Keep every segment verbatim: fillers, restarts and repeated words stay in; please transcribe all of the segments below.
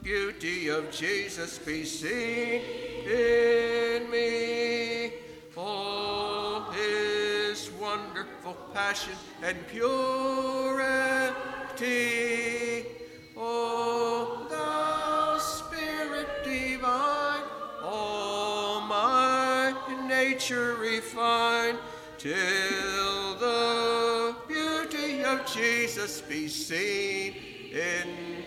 beauty of Jesus be seen in me. Oh, his wonderful passion and purity. Oh, thou Spirit divine, all my nature refine, till the beauty of Jesus be seen in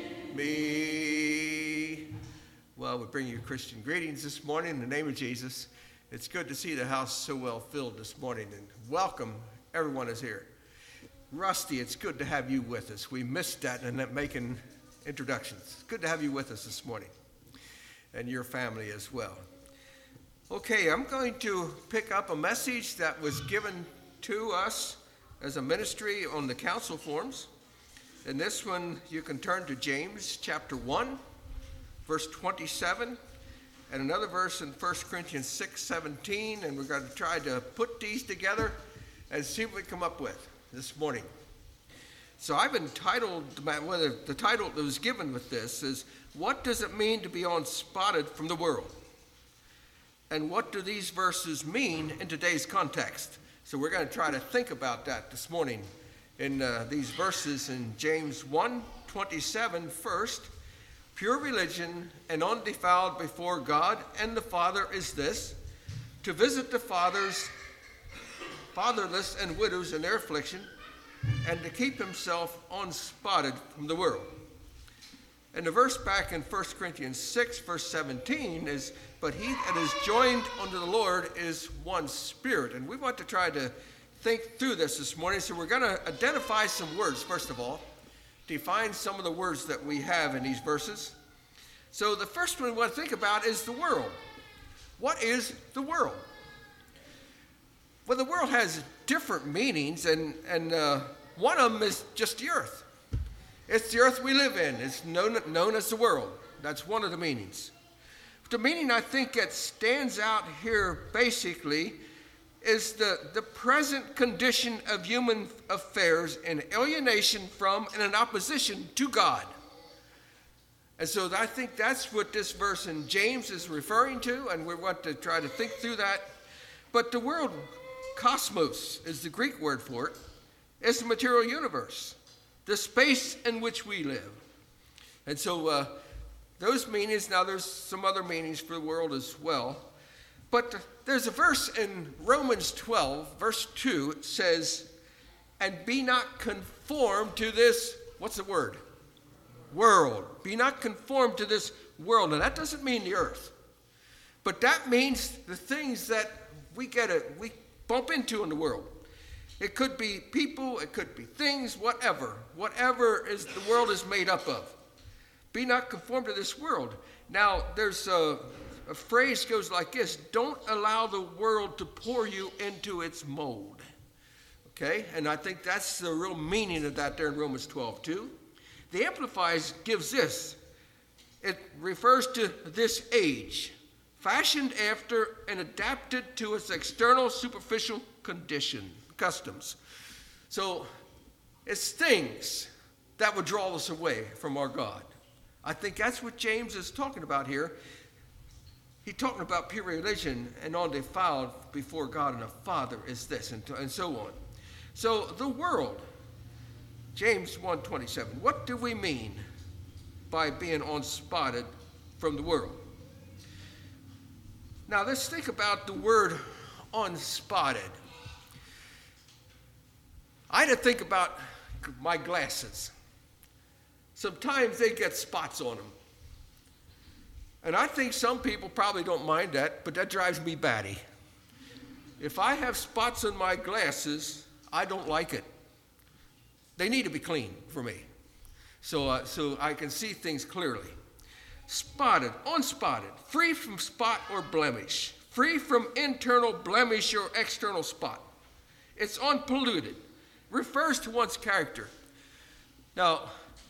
me. Well, we bring you Christian greetings this morning in the name of Jesus. It's good to see the house so well filled this morning, and welcome everyone is here. Rusty, it's good to have you with us. We missed that and that making introductions. It's good to have you with us this morning, and your family as well. Okay, I'm going to pick up a message that was given to us as a ministry on the council forms. In this one, you can turn to James chapter one, verse twenty-seven, and another verse in First Corinthians six seventeen, and we're going to try to put these together and see what we come up with this morning. So I've entitled, well, the title that was given with this is, What Does It Mean to Be Unspotted from the World? And what do these verses mean in today's context? So we're going to try to think about that this morning in uh, these verses in James one twenty-seven. First, pure religion and undefiled before God and the Father is this, to visit the fathers, fatherless and widows in their affliction, and to keep himself unspotted from the world. And the verse back in First Corinthians six, verse seventeen is, but he that is joined unto the Lord is one spirit. And we want to try to think through this this morning. So we're going to identify some words, first of all, define some of the words that we have in these verses. So the first one we want to think about is the world. What is the world? Well, the world has different meanings, and, and uh, one of them is just the earth. It's the earth we live in. It's known, known as the world. That's one of the meanings. The meaning I think that stands out here basically is the, the present condition of human affairs in alienation from and in opposition to God. And so I think that's what this verse in James is referring to, and we want to try to think through that. But the world, cosmos is the Greek word for it, is the material universe, the space in which we live. And so uh, those meanings, now there's some other meanings for the world as well. But there's a verse in Romans twelve, verse two, it says, and be not conformed to this, what's the word? World. Be not conformed to this world. Now that doesn't mean the earth. But that means the things that we get a, we bump into in the world. It could be people, it could be things, whatever. Whatever is the world is made up of. Be not conformed to this world. Now, there's a, a phrase goes like this, don't allow the world to pour you into its mold. Okay? And I think that's the real meaning of that there in Romans twelve two. The Amplified gives this. It refers to this age, fashioned after and adapted to its external superficial condition, customs. So it's things that would draw us away from our God. I think that's what James is talking about here. He's talking about pure religion and undefiled before God and the Father is this, and, and so on. So the world, James one twenty-seven, what do we mean by being unspotted from the world? Now let's think about the word unspotted. I had to think about my glasses. Sometimes they get spots on them. And I think some people probably don't mind that, but that drives me batty. If I have spots on my glasses, I don't like it. They need to be clean for me, so, uh, so I can see things clearly. Spotted, unspotted, free from spot or blemish, free from internal blemish or external spot. It's unpolluted, refers to one's character. Now,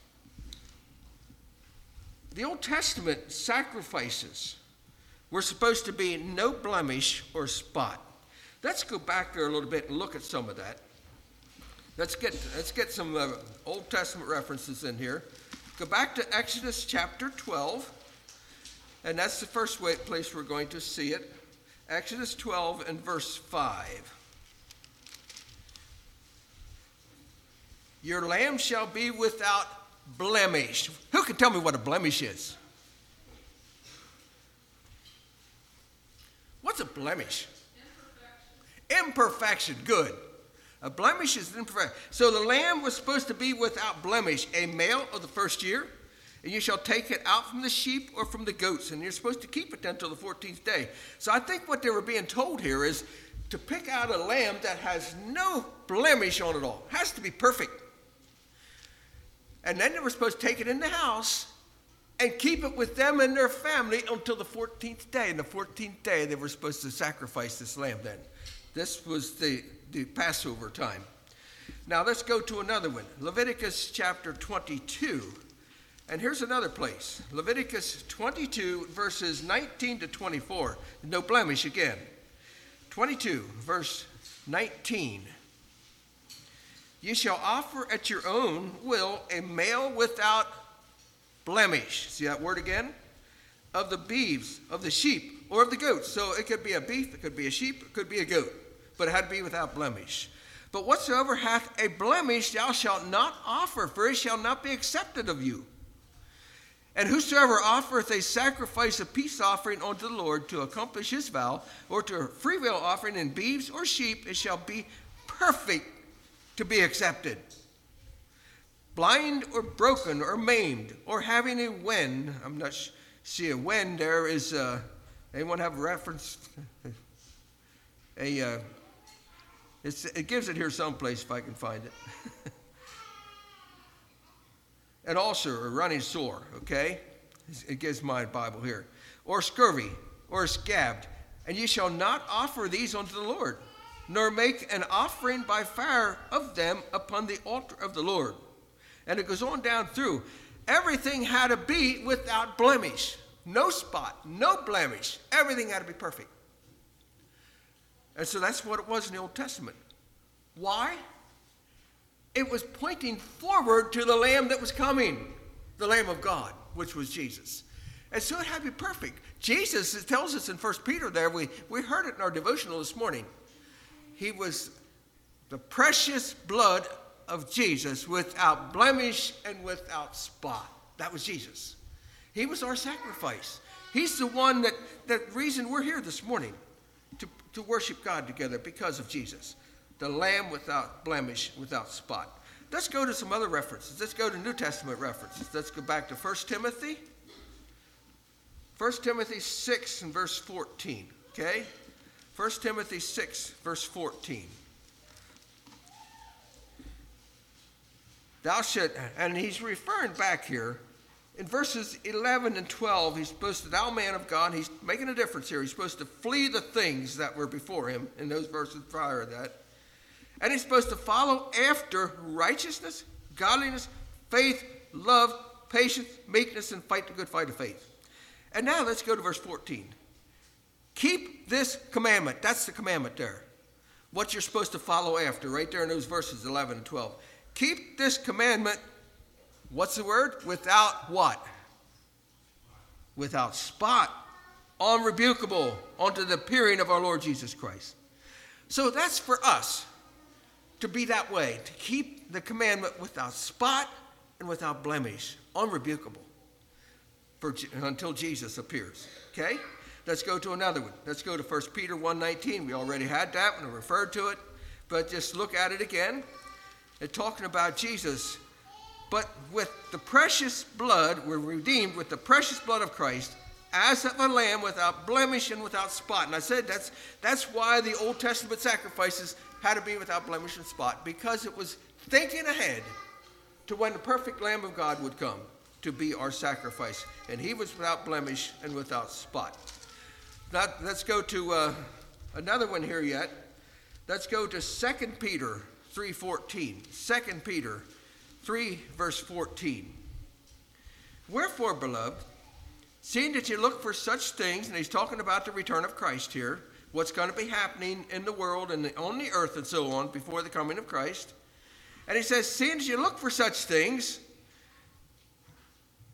the Old Testament sacrifices were supposed to be no blemish or spot. Let's go back there a little bit and look at some of that. Let's get let's get some uh, Old Testament references in here. Go back to Exodus chapter twelve, and that's the first way, place we're going to see it. Exodus twelve and verse five. Your lamb shall be without blemish. Who can tell me what a blemish is? What's a blemish? Imperfection. Imperfection, good. A blemish is an imperfection. So the lamb was supposed to be without blemish, a male of the first year, and you shall take it out from the sheep or from the goats, and you're supposed to keep it until the fourteenth day. So I think what they were being told here is to pick out a lamb that has no blemish on it all. It has to be perfect. And then they were supposed to take it in the house and keep it with them and their family until the fourteenth day. And the fourteenth day, they were supposed to sacrifice this lamb then. This was the, the Passover time. Now let's go to another one. Leviticus chapter twenty-two. And here's another place. Leviticus twenty-two, verses nineteen to twenty-four. No blemish again. twenty-two, verse nineteen. You shall offer at your own will a male without blemish. See that word again? Of the beeves, of the sheep, or of the goats. So it could be a beef, it could be a sheep, it could be a goat. But it had to be without blemish. But whatsoever hath a blemish thou shalt not offer, for it shall not be accepted of you. And whosoever offereth a sacrifice of peace offering unto the Lord to accomplish his vow, or to a freewill offering in beeves or sheep, it shall be perfect to be accepted. Blind or broken or maimed or having a wen. I'm not sh- see a wen there is. Uh, anyone have a reference? a uh, it's, it gives it here someplace if I can find it. An ulcer or running sore. Okay, it gives my Bible here. Or scurvy or scabbed, and ye shall not offer these unto the Lord, nor make an offering by fire of them upon the altar of the Lord. And it goes on down through. Everything had to be without blemish. No spot, no blemish. Everything had to be perfect. And so that's what it was in the Old Testament. Why? It was pointing forward to the Lamb that was coming, the Lamb of God, which was Jesus. And so it had to be perfect. Jesus, it tells us in First Peter there, we, we heard it in our devotional this morning. He was the precious blood of Jesus without blemish and without spot. That was Jesus. He was our sacrifice. He's the one that, that reason we're here this morning, to, to worship God together because of Jesus. The Lamb without blemish, without spot. Let's go to some other references. Let's go to New Testament references. Let's go back to First Timothy. First Timothy six and verse fourteen. Okay? First Timothy six, verse fourteen. Thou should, and he's referring back here, in verses eleven and twelve, he's supposed to, thou man of God, he's making a difference here. He's supposed to flee the things that were before him in those verses prior to that. And he's supposed to follow after righteousness, godliness, faith, love, patience, meekness, and fight the good fight of faith. And now let's go to verse fourteen. Keep this commandment. That's the commandment there. What you're supposed to follow after, right there in those verses eleven and twelve. Keep this commandment, what's the word? Without what? Without spot, unrebukable, unto the appearing of our Lord Jesus Christ. So that's for us to be that way, to keep the commandment without spot and without blemish, unrebukable, for, until Jesus appears. Okay? Let's go to another one. Let's go to First Peter one nineteen. We already had that when I referred to it, but just look at it again. It's talking about Jesus. But with the precious blood, we're redeemed with the precious blood of Christ, as of a lamb without blemish and without spot. And I said that's, that's why the Old Testament sacrifices had to be without blemish and spot, because it was thinking ahead to when the perfect Lamb of God would come to be our sacrifice. And he was without blemish and without spot. Now, let's go to uh, another one here yet. Let's go to Second Peter three fourteen. Second Peter three, verse fourteen. Wherefore, beloved, seeing that you look for such things, and he's talking about the return of Christ here, what's going to be happening in the world and on the earth and so on before the coming of Christ. And he says, seeing that you look for such things,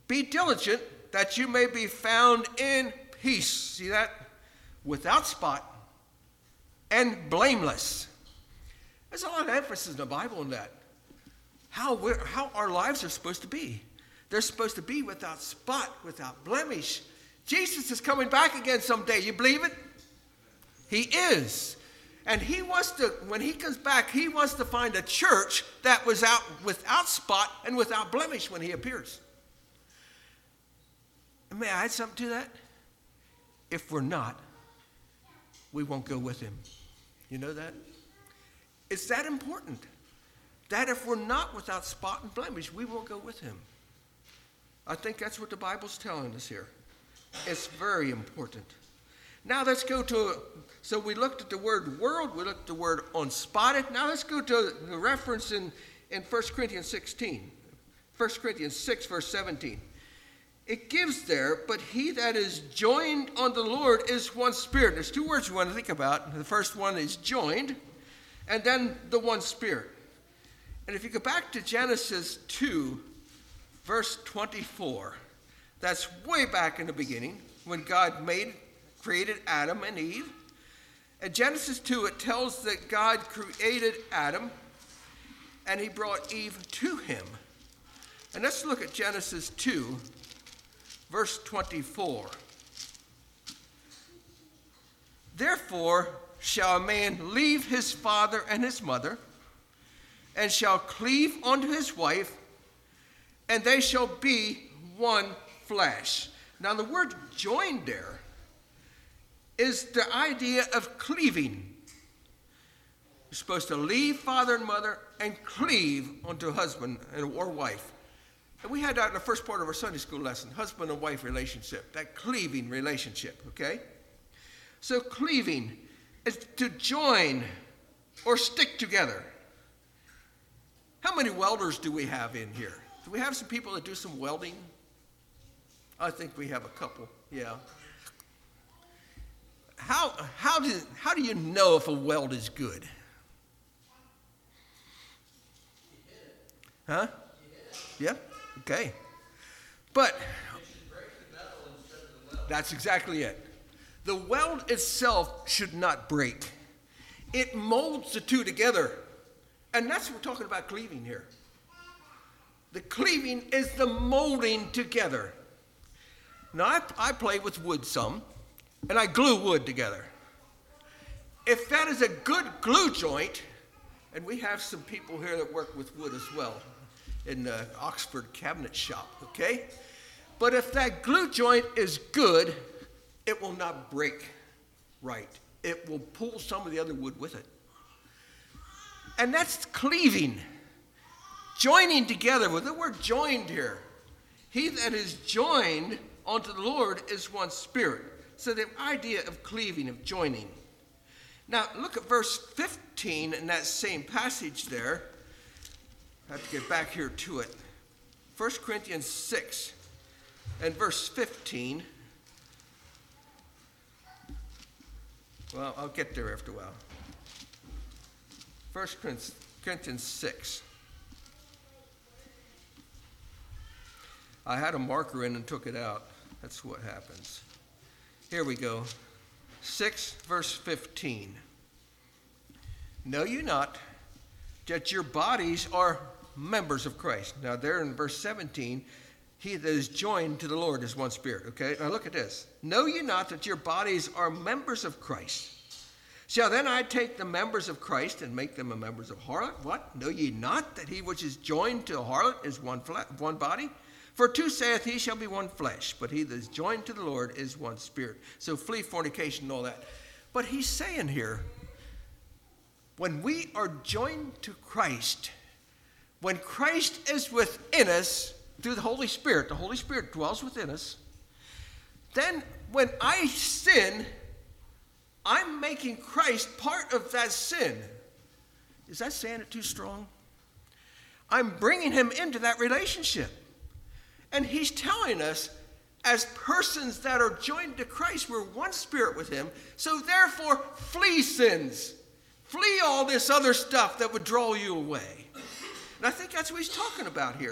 Be diligent that you may be found in peace. See that? Without spot and blameless. There's a lot of emphasis in the Bible on that. How, we're, how our lives are supposed to be. They're supposed to be without spot, without blemish. Jesus is coming back again someday. You believe it? He is. And he wants to, when he comes back, he wants to find a church that was out without spot and without blemish when he appears. And may I add something to that? If we're not, we won't go with him. You know that? It's that important. That if we're not without spot and blemish, we won't go with him. I think that's what the Bible's telling us here. It's very important. Now let's go to, so we looked at the word world, we looked at the word unspotted. Now let's go to the reference in, in First Corinthians sixteen. First Corinthians six, verse seventeen. It gives there, but he that is joined unto the Lord is one spirit. There's two words you want to think about. The first one is joined, and then the one spirit. And if you go back to Genesis two, verse twenty-four, that's way back in the beginning when God made, created Adam and Eve. In Genesis two, it tells that God created Adam and he brought Eve to him. And let's look at Genesis two, verse twenty-four. Therefore shall a man leave his father and his mother, and shall cleave unto his wife, and they shall be one flesh. Now the word joined there is the idea of cleaving. You're supposed to leave father and mother and cleave unto husband or wife. And we had that in the first part of our Sunday school lesson, husband and wife relationship, that cleaving relationship, okay? So cleaving is to join or stick together. How many welders do we have in here? Do we have some people that do some welding? I think we have a couple, yeah. How, how, do, how do you know if a weld is good? Huh? Yeah? Okay. But that's exactly it. The weld itself should not break. It molds the two together. And that's what we're talking about cleaving here. The cleaving is the molding together. Now, I, I play with wood some, and I glue wood together. If that is a good glue joint, and we have some people here that work with wood as well in the Oxford cabinet shop, okay? But if that glue joint is good, it will not break right. It will pull some of the other wood with it. And that's cleaving, joining together. With the word joined here, he that is joined unto the Lord is one spirit. So the idea of cleaving, of joining. Now look at verse fifteen in that same passage there. I have to get back here to it. First Corinthians six and verse fifteen. Well, I'll get there after a while. First Corinthians six. I had a marker in and took it out. That's what happens. Here we go. six, verse fifteen. Know you not that your bodies are members of Christ? Now there in verse seventeen, he that is joined to the Lord is one spirit. Okay, now look at this. Know you not that your bodies are members of Christ? Shall then I take the members of Christ and make them a members of harlot? What? Know ye not that he which is joined to a harlot is one, fle- one body? For two saith he shall be one flesh, but he that is joined to the Lord is one spirit. So flee fornication and all that. But he's saying here, when we are joined to Christ, when Christ is within us through the Holy Spirit, the Holy Spirit dwells within us, then when I sin, I'm making Christ part of that sin. Is that saying it too strong? I'm bringing him into that relationship. And he's telling us, as persons that are joined to Christ, we're one spirit with him. So therefore, flee sins. Flee all this other stuff that would draw you away. And I think that's what he's talking about here.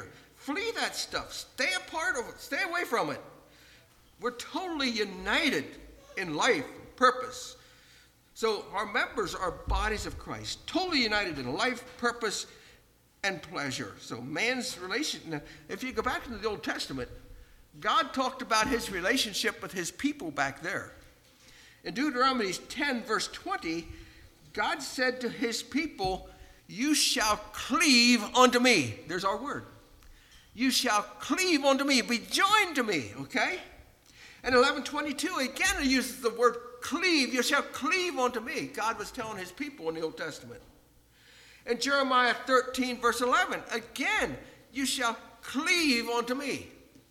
flee that stuff. Stay apart of it. Stay away from it. We're totally united in life, purpose. So our members are bodies of Christ, totally united in life, purpose, and pleasure. So man's relation, if you go back into the Old Testament, God talked about his relationship with his people back there. In Deuteronomy ten, verse twenty, God said to his people, you shall cleave unto me. There's our word. You shall cleave unto me, be joined to me, okay? And eleven twenty-two, again, it uses the word cleave. You shall cleave unto me. God was telling his people in the Old Testament. In Jeremiah thirteen, verse eleven, again, you shall cleave unto me.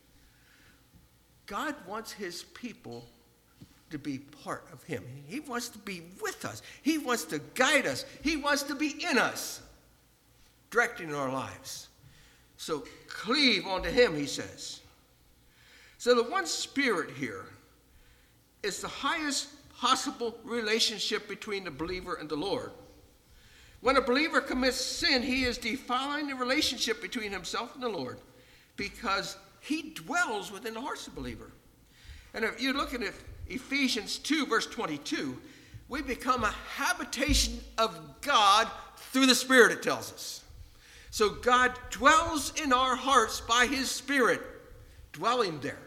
God wants his people to be part of him. He wants to be with us. He wants to guide us. He wants to be in us, directing our lives. So cleave unto him, he says. So the one Spirit here is the highest possible relationship between the believer and the Lord. When a believer commits sin, he is defiling the relationship between himself and the Lord because he dwells within the heart of the believer. And if you look at it, Ephesians two, verse twenty-two, we become a habitation of God through the Spirit, it tells us. So God dwells in our hearts by his Spirit, dwelling there.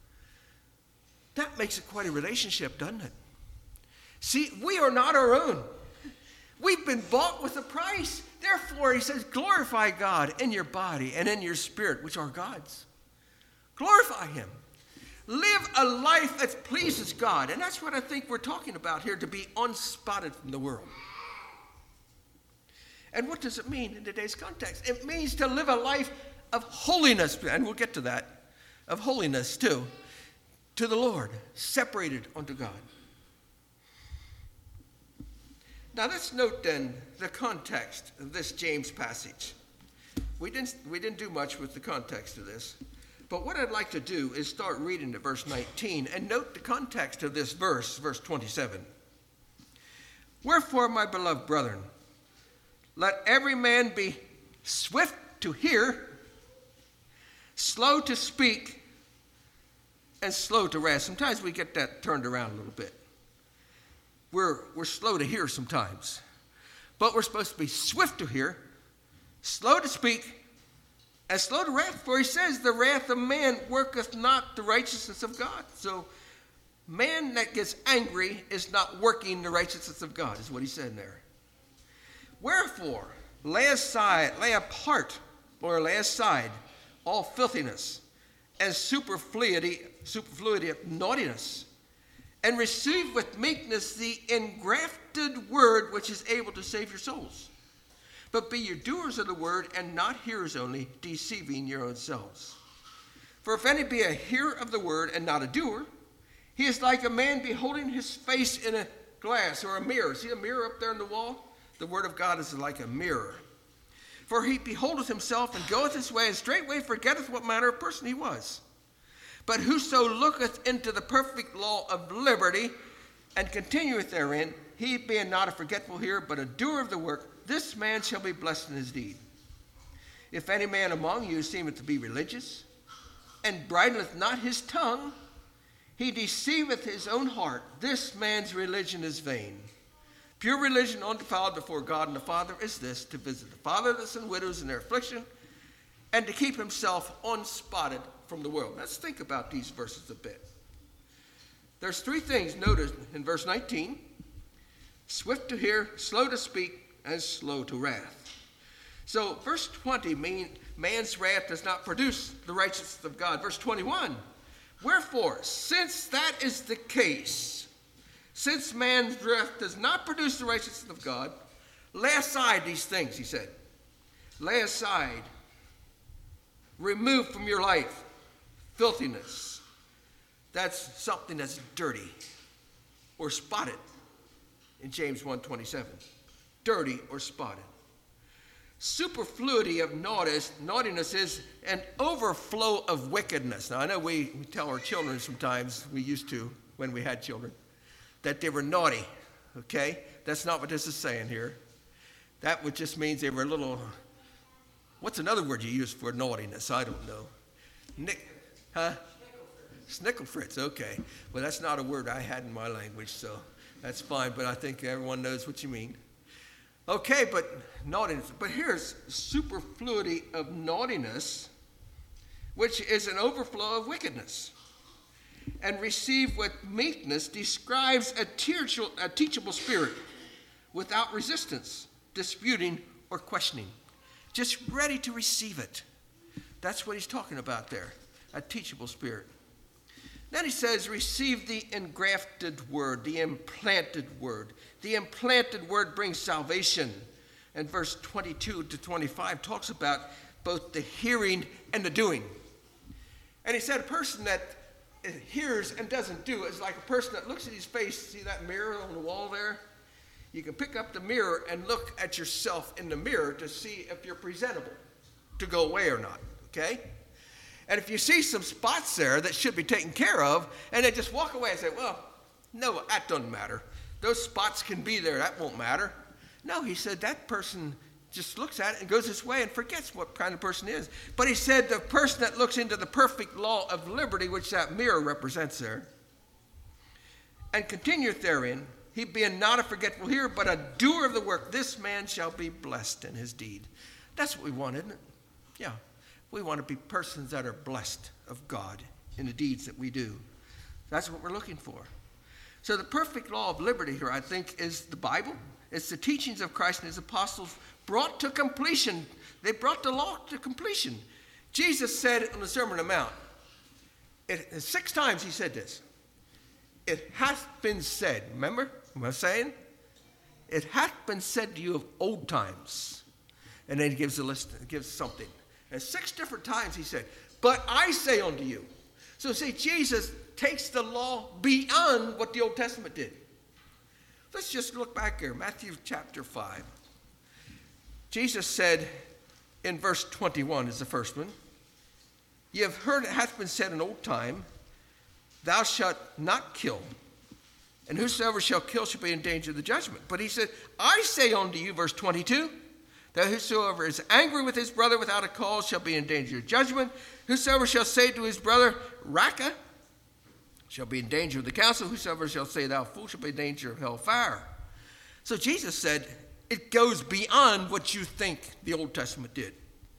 That makes it quite a relationship, doesn't it? See, we are not our own. We've been bought with a price. Therefore, he says, glorify God in your body and in your spirit, which are God's. Glorify him. Live a life that pleases God. And that's what I think we're talking about here, to be unspotted from the world. And what does it mean in today's context? It means to live a life of holiness, and we'll get to that, of holiness too, to the Lord, separated unto God. Now let's note then the context of this James passage. We didn't, we didn't do much with the context of this. But what I'd like to do is start reading to verse nineteen and note the context of this verse, verse twenty-seven. Wherefore, my beloved brethren, let every man be swift to hear, slow to speak, and slow to wrath. Sometimes we get that turned around a little bit. We're, we're slow to hear sometimes. But we're supposed to be swift to hear, slow to speak, and slow to wrath, for he says, the wrath of man worketh not the righteousness of God. So man that gets angry is not working the righteousness of God, is what he said there. Wherefore, lay aside, lay apart, or lay aside all filthiness and superfluity, superfluity of naughtiness, and receive with meekness the engrafted word which is able to save your souls. But be you doers of the word, and not hearers only, deceiving your own selves. For if any be a hearer of the word, and not a doer, he is like a man beholding his face in a glass or a mirror. See a mirror up there on the wall? The word of God is like a mirror. For he beholdeth himself, and goeth his way, and straightway forgetteth what manner of person he was. But whoso looketh into the perfect law of liberty, and continueth therein, he being not a forgetful hearer, but a doer of the work, this man shall be blessed in his deed. If any man among you seemeth to be religious, and bridleth not his tongue, he deceiveth his own heart. This man's religion is vain. Pure religion undefiled before God and the Father is this, to visit the fatherless and widows in their affliction, and to keep himself unspotted from the world. Let's think about these verses a bit. There's three things noted in verse nineteen. Swift to hear, slow to speak, and slow to wrath. So verse twenty means man's wrath does not produce the righteousness of God. Verse twenty-one, wherefore, since that is the case, since man's wrath does not produce the righteousness of God, lay aside these things, he said. Lay aside, remove from your life filthiness. That's something that's dirty or spotted in James one twenty-seven. Dirty or spotted. Superfluity of naughtiness, naughtiness is an overflow of wickedness. Now, I know we, we tell our children sometimes, we used to when we had children, that they were naughty, okay? That's not what this is saying here. That would just means they were a little What's another word you use for naughtiness? I don't know. Nick, huh? Snicklefritz, okay. Well, that's not a word I had in my language, so that's fine, but I think everyone knows what you mean. Okay, but naughtiness. But here's superfluity of naughtiness, which is an overflow of wickedness. And receive with meekness describes a teachable, a teachable spirit without resistance, disputing, or questioning. Just ready to receive it. That's what he's talking about there, a teachable spirit. Then he says, receive the engrafted word, the implanted word. The implanted word brings salvation. And verse twenty-two to twenty-five talks about both the hearing and the doing. And he said a person that hears and doesn't do is like a person that looks at his face. See that mirror on the wall there? You can pick up the mirror and look at yourself in the mirror to see if you're presentable to go away or not, okay? And if you see some spots there that should be taken care of, and then just walk away and say, well, no, that doesn't matter. Those spots can be there. That won't matter. No, he said that person just looks at it and goes this way and forgets what kind of person is. But he said the person that looks into the perfect law of liberty, which that mirror represents there, and continueth therein, he being not a forgetful hearer, but a doer of the work, this man shall be blessed in his deed. That's what we want, isn't it? Yeah. We want to be persons that are blessed of God in the deeds that we do. That's what we're looking for. So the perfect law of liberty here, I think, is the Bible. It's the teachings of Christ and his apostles brought to completion. They brought the law to completion. Jesus said on the Sermon on the Mount, it, six times he said this. It hath been said. Remember what I'm saying? It hath been said to you of old times. And then he gives a list, gives something. And six different times he said, but I say unto you. So see, Jesus takes the law beyond what the Old Testament did. Let's just look back here. Matthew chapter five. Jesus said in verse twenty-one is the first one. Ye have heard it hath been said in old time, thou shalt not kill. And whosoever shall kill shall be in danger of the judgment. But he said, I say unto you, verse twenty-two, that whosoever is angry with his brother without a cause shall be in danger of judgment. Whosoever shall say to his brother, Raca, shall be in danger of the council. Whosoever shall say, thou fool, shall be in danger of hellfire. So Jesus said, it goes beyond what you think the Old Testament did.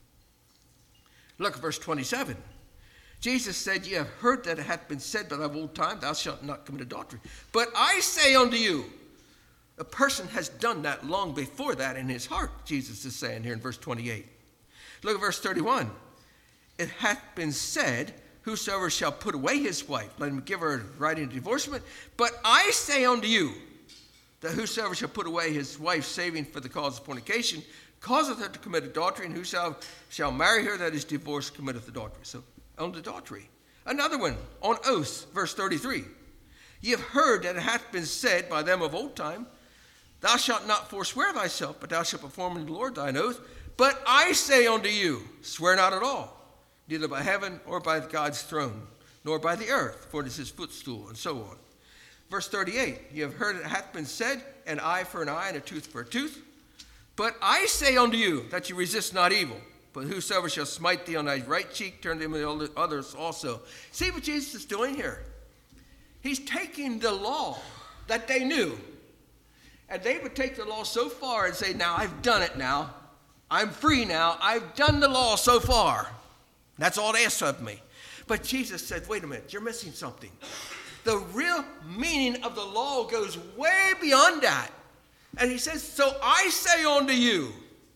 Look at verse twenty-seven. Jesus said, ye have heard that it hath been said by of old time, thou shalt not commit adultery. But I say unto you, a person has done that long before that in his heart, Jesus is saying here in verse twenty-eight. Look at verse thirty-one. It hath been said, whosoever shall put away his wife, let him give her right into divorcement. But I say unto you, that whosoever shall put away his wife, saving for the cause of fornication, causeth her to commit adultery, and whosoever shall marry her that is divorced committeth adultery. So, on adultery. Another one, on oaths, verse thirty-three. Ye have heard that it hath been said by them of old time, thou shalt not forswear thyself, but thou shalt perform unto the Lord thine oath. But I say unto you, swear not at all, neither by heaven or by God's throne, nor by the earth, for it is his footstool, and so on. Verse thirty-eight, ye have heard it hath been said, an eye for an eye, and a tooth for a tooth. But I say unto you, that you resist not evil, but whosoever shall smite thee on thy right cheek, turn to him the others also. See what Jesus is doing here? He's taking the law that they knew, and they would take the law so far and say, now I've done it now. I'm free now. I've done the law so far. That's all they asked of me. But Jesus said, wait a minute, you're missing something. The real meaning of the law goes way beyond that. And he says, so I say unto you,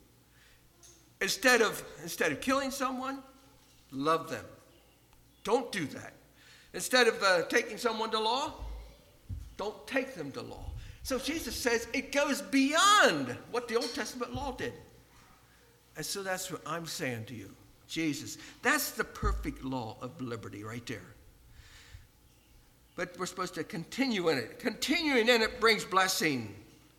instead of, instead of killing someone, love them. Don't do that. Instead of uh, taking someone to law, don't take them to law. So Jesus says it goes beyond what the Old Testament law did. And so that's what I'm saying to you. Jesus, that's the perfect law of liberty right there. But we're supposed to continue in it. Continuing in it brings blessing.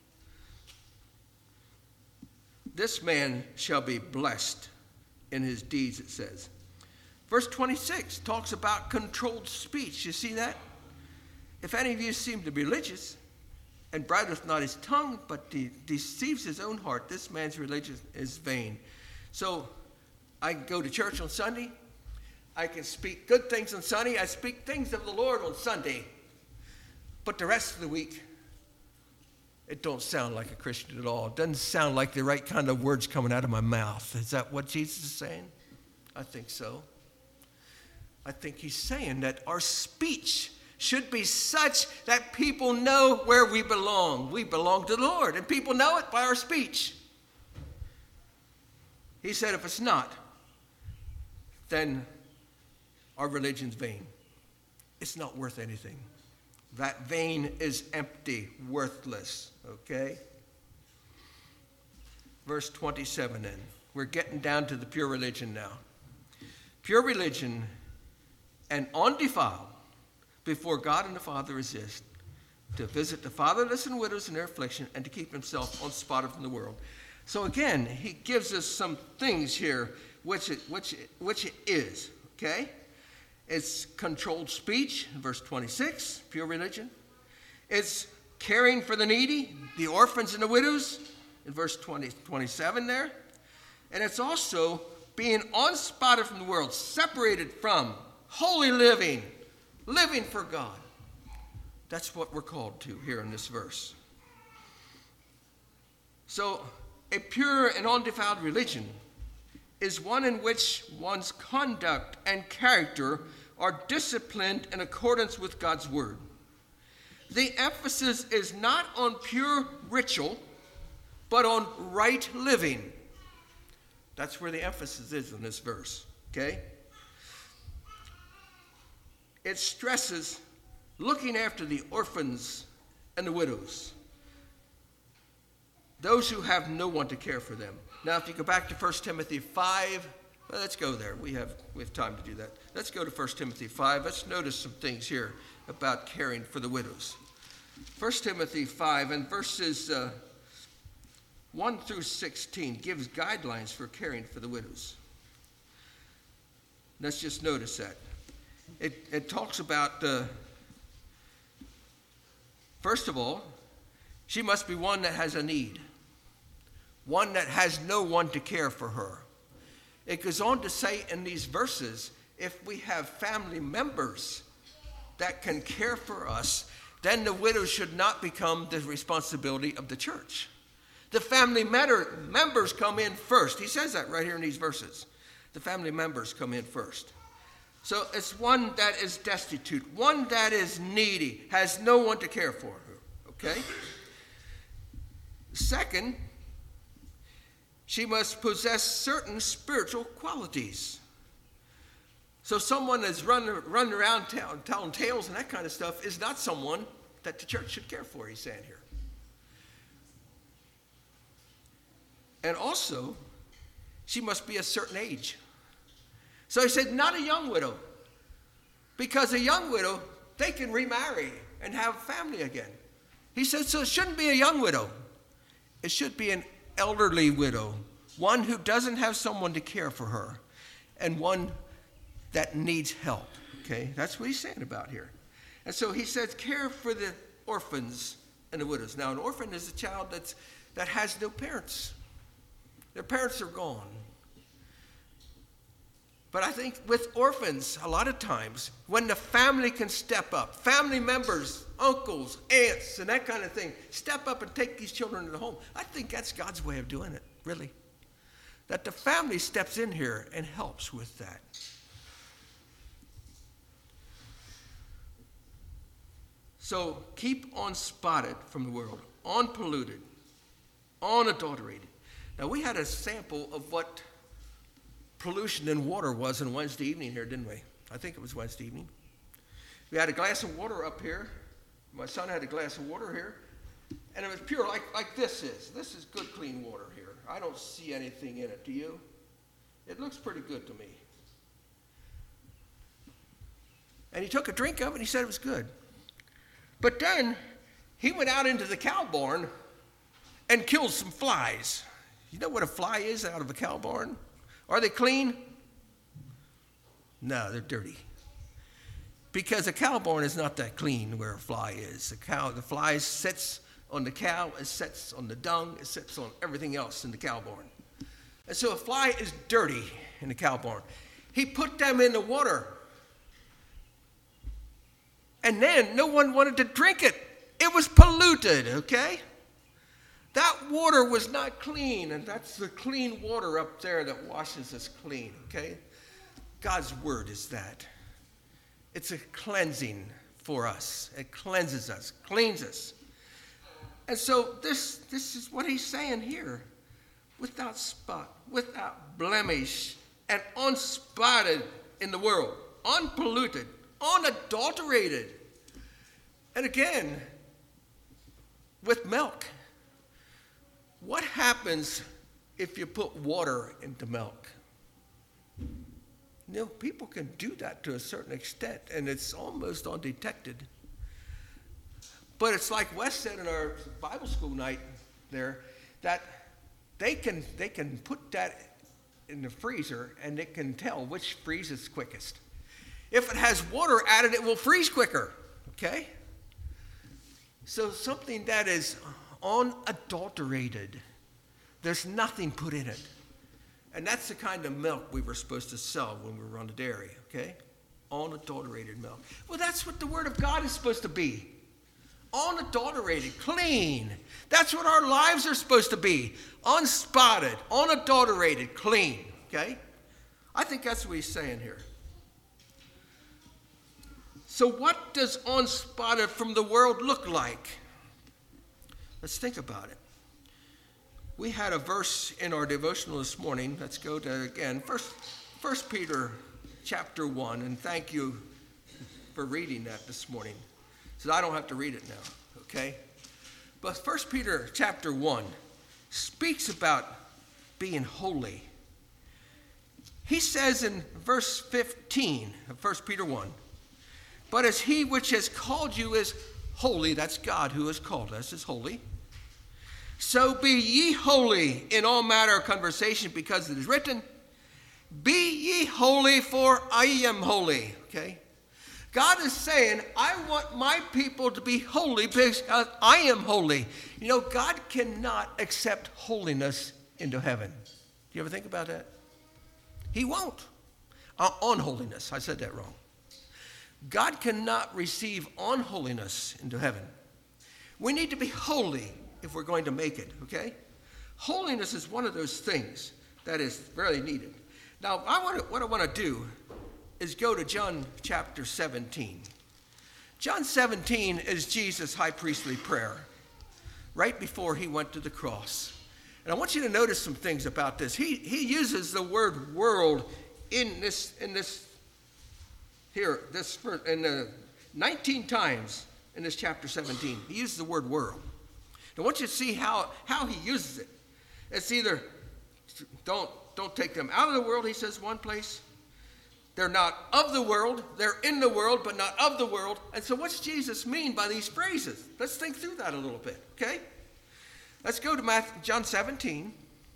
This man shall be blessed in his deeds, it says. Verse twenty-six talks about controlled speech. You see that? If any of you seem to be religious, and bridleth not his tongue, but de- deceives his own heart, this man's religion is vain. So I can go to church on Sunday. I can speak good things on Sunday. I speak things of the Lord on Sunday. But the rest of the week, it don't sound like a Christian at all. It doesn't sound like the right kind of words coming out of my mouth. Is that what Jesus is saying? I think so. I think he's saying that our speech should be such that people know where we belong. We belong to the Lord, and people know it by our speech. He said if it's not, then our religion's vain. It's not worth anything. That vain is empty, worthless, okay? Verse twenty-seven then. We're getting down to the pure religion now. Pure religion and undefiled before God and the Father is this, to visit the fatherless and widows in their affliction and to keep himself unspotted from the world. So again, he gives us some things here which it, which it, which it is, okay? It's controlled speech, verse twenty-six, pure religion. It's caring for the needy, the orphans and the widows, in verse twenty, twenty-seven there. And it's also being unspotted from the world, separated from, holy living, living for God. That's what we're called to here in this verse. So, a pure and undefiled religion is one in which one's conduct and character are disciplined in accordance with God's word. The emphasis is not on pure ritual, but on right living. That's where the emphasis is in this verse, okay? It stresses looking after the orphans and the widows, those who have no one to care for them. Now, if you go back to First Timothy five, well, let's go there. We have, we have time to do that. Let's go to First Timothy five. Let's notice some things here about caring for the widows. First Timothy five and verses uh, one through sixteen gives guidelines for caring for the widows. Let's just notice that. It, it talks about, uh, first of all, she must be one that has a need, one that has no one to care for her. It goes on to say in these verses, if we have family members that can care for us, then the widow should not become the responsibility of the church. The family matter, members come in first. He says that right here in these verses. The family members come in first. So it's one that is destitute, one that is needy, has no one to care for her, okay? Second, she must possess certain spiritual qualities. So someone that's running, running around town, telling tales and that kind of stuff is not someone that the church should care for, he's saying here. And also, she must be a certain age. So he said, not a young widow. Because a young widow, they can remarry and have a family again. He said, so it shouldn't be a young widow. It should be an elderly widow, one who doesn't have someone to care for her, and one that needs help. Okay, that's what he's saying about here. And so he says, care for the orphans and the widows. Now, an orphan is a child that's, that has no parents. Their parents are gone. But I think with orphans, a lot of times, when the family can step up, family members, uncles, aunts, and that kind of thing, step up and take these children to the home, I think that's God's way of doing it, really. That the family steps in here and helps with that. So keep unspotted from the world, unpolluted, unadulterated. Now, we had a sample of what pollution in water was on Wednesday evening here, didn't we? I think it was Wednesday evening. We had a glass of water up here. My son had a glass of water here, and it was pure like, like this is. This is good, clean water here. I don't see anything in it, do you? It looks pretty good to me. And he took a drink of it, and he said it was good. But then he went out into the cow barn and killed some flies. You know what a fly is out of a cow barn? Are they clean? No, they're dirty. Because a cow barn is not that clean where a fly is. The cow, the fly sits on the cow, it sits on the dung, it sits on everything else in the cow barn. And so a fly is dirty in the cow barn. He put them in the water. And then no one wanted to drink it. It was polluted, okay? That water was not clean, and that's the clean water up there that washes us clean, okay? God's word is that. It's a cleansing for us. It cleanses us, cleans us. And so this, this is what he's saying here. Without spot, without blemish, and unspotted in the world, unpolluted, unadulterated. And again, with milk. What happens if you put water into milk? You know, people can do that to a certain extent, and it's almost undetected. But it's like Wes said in our Bible school night there, that they can they can put that in the freezer, and it can tell which freezes quickest. If it has water added, it will freeze quicker, okay? So something that is unadulterated, there's nothing put in it. And that's the kind of milk we were supposed to sell when we were on the dairy, okay? Unadulterated milk. Well, that's what the Word of God is supposed to be. Unadulterated, clean. That's what our lives are supposed to be. Unspotted, unadulterated, clean, okay? I think that's what he's saying here. So what does unspotted from the world look like? Let's think about it. We had a verse in our devotional this morning. Let's go to, again, First, First Peter chapter one, and thank you for reading that this morning, so I don't have to read it now, okay? But First Peter chapter one speaks about being holy. He says in verse fifteen of First Peter one, but as he which has called you is holy, that's God who has called us, is holy, so be ye holy in all manner of conversation, because it is written, be ye holy, for I am holy, okay? God is saying, I want my people to be holy because I am holy. You know, God cannot accept holiness into heaven. Do you ever think about that? He won't. Uh, unholiness, I said that wrong. God cannot receive unholiness into heaven. We need to be holy if we're going to make it, okay? Holiness is one of those things that is really needed. Now, I want to, what I want to do is go to John chapter seventeen. John seventeen is Jesus' high priestly prayer, right before he went to the cross. And I want you to notice some things about this. He, he uses the word world in this, in this here, this in the nineteen times in this chapter seventeen. He uses the word world. I want you to see how, how he uses it. It's either, don't, don't take them out of the world, he says one place. They're not of the world. They're in the world, but not of the world. And so what's Jesus mean by these phrases? Let's think through that a little bit, okay? Let's go to Matthew, John seventeen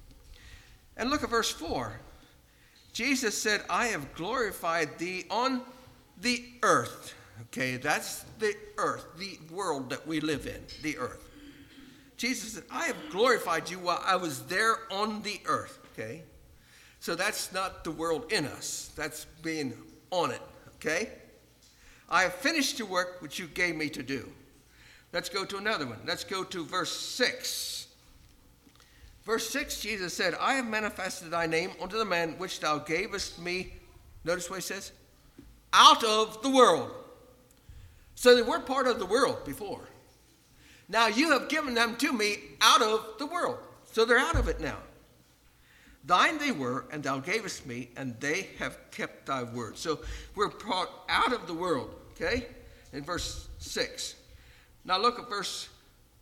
and look at verse four. Jesus said, I have glorified thee on the earth. Okay, that's the earth, the world that we live in, the earth. Jesus said, I have glorified you while I was there on the earth, okay? So that's not the world in us. That's being on it, okay? I have finished your work which you gave me to do. Let's go to another one. Let's go to verse six. Verse six, Jesus said, I have manifested thy name unto the man which thou gavest me, notice what he says, out of the world. So they were part of the world before. Now you have given them to me out of the world. So they're out of it now. Thine they were, and thou gavest me, and they have kept thy word. So we're brought out of the world, okay? In verse six. Now look at verse.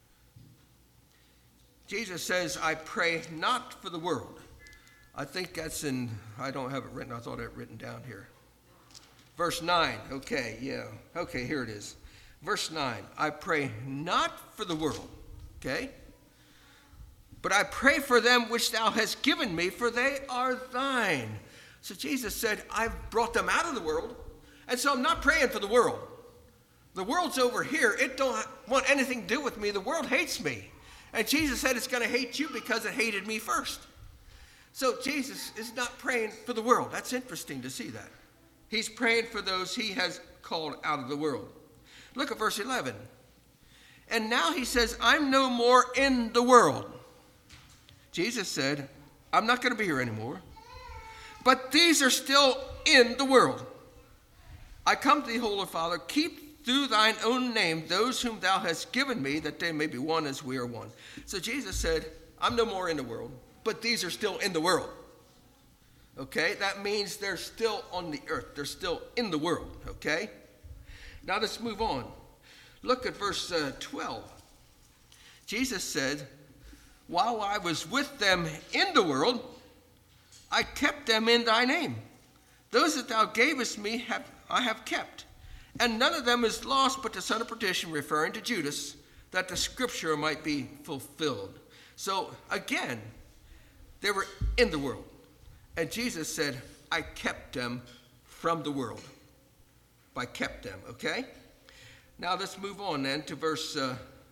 Jesus says, I pray not for the world. I think that's in, I don't have it written. I thought I had it written down here. Verse nine, okay, yeah. Okay, here it is. Verse nine, I pray not for the world, okay? But I pray for them which thou hast given me, for they are thine. So Jesus said, I've brought them out of the world, and so I'm not praying for the world. The world's over here. It don't want anything to do with me. The world hates me. And Jesus said it's going to hate you because it hated me first. So Jesus is not praying for the world. That's interesting to see that. He's praying for those he has called out of the world. Look at verse eleven. And now he says, I'm no more in the world. Jesus said, I'm not going to be here anymore. But these are still in the world. I come to thee, Holy Father, keep through thine own name those whom thou hast given me, that they may be one as we are one. So Jesus said, I'm no more in the world, but these are still in the world. Okay, that means they're still on the earth. They're still in the world, okay? Now let's move on. Look at verse uh, twelve. Jesus said, while I was with them in the world, I kept them in thy name. Those that thou gavest me have I have kept. And none of them is lost but the son of perdition, referring to Judas, that the scripture might be fulfilled. So again, they were in the world. And Jesus said, I kept them from the world. I kept them, okay? Now let's move on then to verse, uh,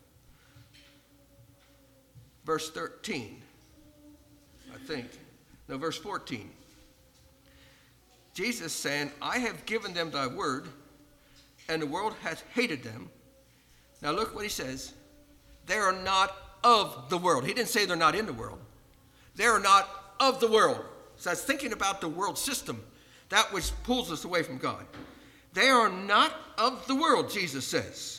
verse thirteen, I think. No, verse fourteen. Jesus saying, I have given them thy word, and the world hath hated them. Now look what he says. They are not of the world. He didn't say they're not in the world. They are not of the world. So that's thinking about the world system, that which pulls us away from God. They are not of the world, Jesus says.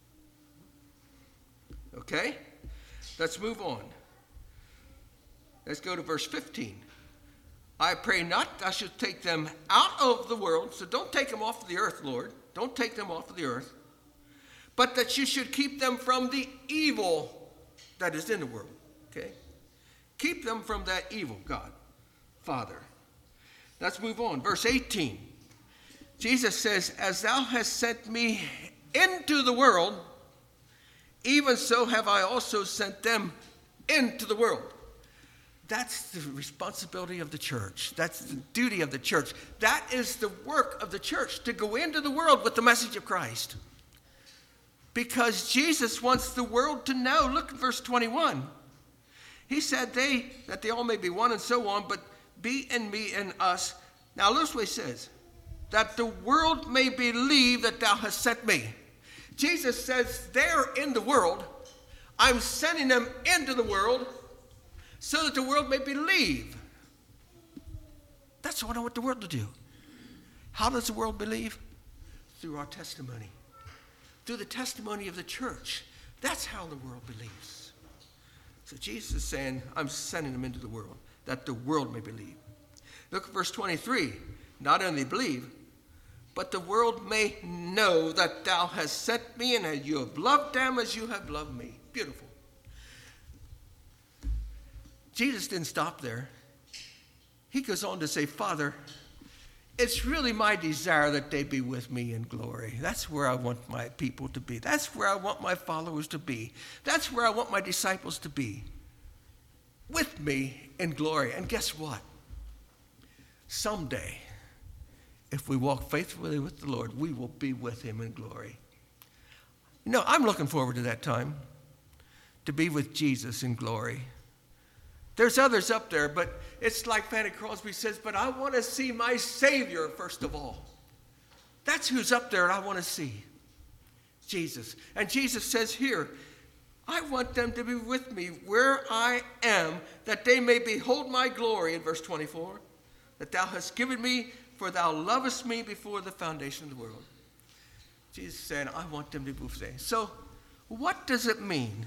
Okay? Let's move on. Let's go to verse fifteen. I pray not thou should take them out of the world, so don't take them off of the earth, Lord. Don't take them off of the earth. But that you should keep them from the evil that is in the world. Okay? Keep them from that evil, God, Father. Let's move on. Verse eighteen. Jesus says, as thou hast sent me into the world, even so have I also sent them into the world. That's the responsibility of the church. That's the duty of the church. That is the work of the church, to go into the world with the message of Christ. Because Jesus wants the world to know. Look at verse twenty-one. He said, they, that they all may be one and so on, but be in me and us. Now notice what he says. That the world may believe that thou hast sent me. Jesus says, they're in the world. I'm sending them into the world so that the world may believe. That's what I want the world to do. How does the world believe? Through our testimony. Through the testimony of the church. That's how the world believes. So Jesus is saying, I'm sending them into the world, that the world may believe. Look at verse twenty-three. Not only believe, but the world may know that thou hast sent me, and that you have loved them as you have loved me. Beautiful. Jesus didn't stop there. He goes on to say, Father, it's really my desire that they be with me in glory. That's where I want my people to be. That's where I want my followers to be. That's where I want my disciples to be. With me in glory. And guess what? Someday, if we walk faithfully with the Lord, we will be with him in glory. You know, I'm looking forward to that time, to be with Jesus in glory. There's others up there, but it's like Fanny Crosby says, but I want to see my Savior first of all. That's who's up there and I want to see. Jesus. And Jesus says here, I want them to be with me where I am, that they may behold my glory, in verse twenty-four, that thou hast given me, for thou lovest me before the foundation of the world. Jesus said, I want them to be with me. So what does it mean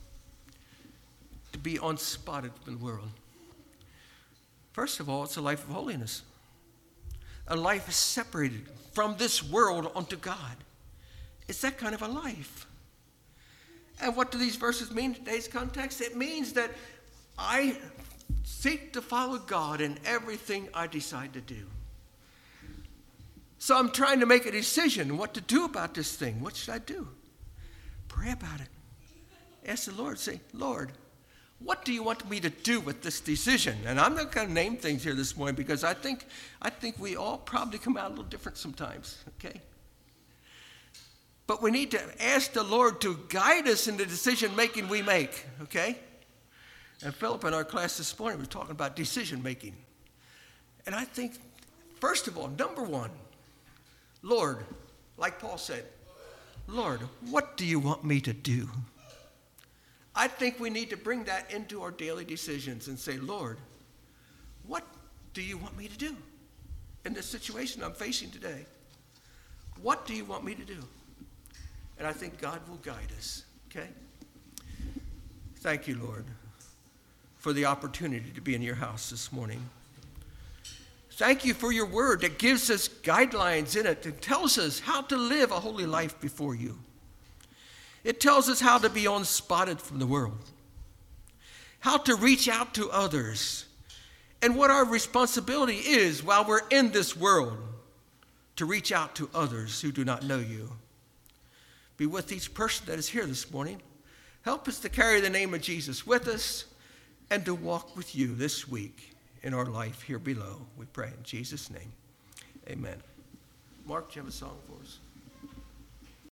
to be unspotted in the world? First of all, it's a life of holiness. A life separated from this world unto God. It's that kind of a life. And what do these verses mean in today's context? It means that I seek to follow God in everything I decide to do. So I'm trying to make a decision what to do about this thing. What should I do? Pray about it. Ask the Lord. Say, Lord, what do you want me to do with this decision? And I'm not going to name things here this morning because I think, I think we all probably come out a little different sometimes, okay? But we need to ask the Lord to guide us in the decision-making we make, okay? And Philip in our class this morning was talking about decision making. And I think, first of all, number one, Lord, like Paul said, Lord, what do you want me to do? I think we need to bring that into our daily decisions and say, Lord, what do you want me to do in this situation I'm facing today? What do you want me to do? And I think God will guide us, okay? Thank you, Lord, for the opportunity to be in your house this morning. Thank you for your word that gives us guidelines in it and tells us how to live a holy life before you. It tells us how to be unspotted from the world, how to reach out to others, and what our responsibility is while we're in this world to reach out to others who do not know you. Be with each person that is here this morning. Help us to carry the name of Jesus with us and to walk with you this week in our life here below. We pray in Jesus' name. Amen. Mark, do you have a song for us?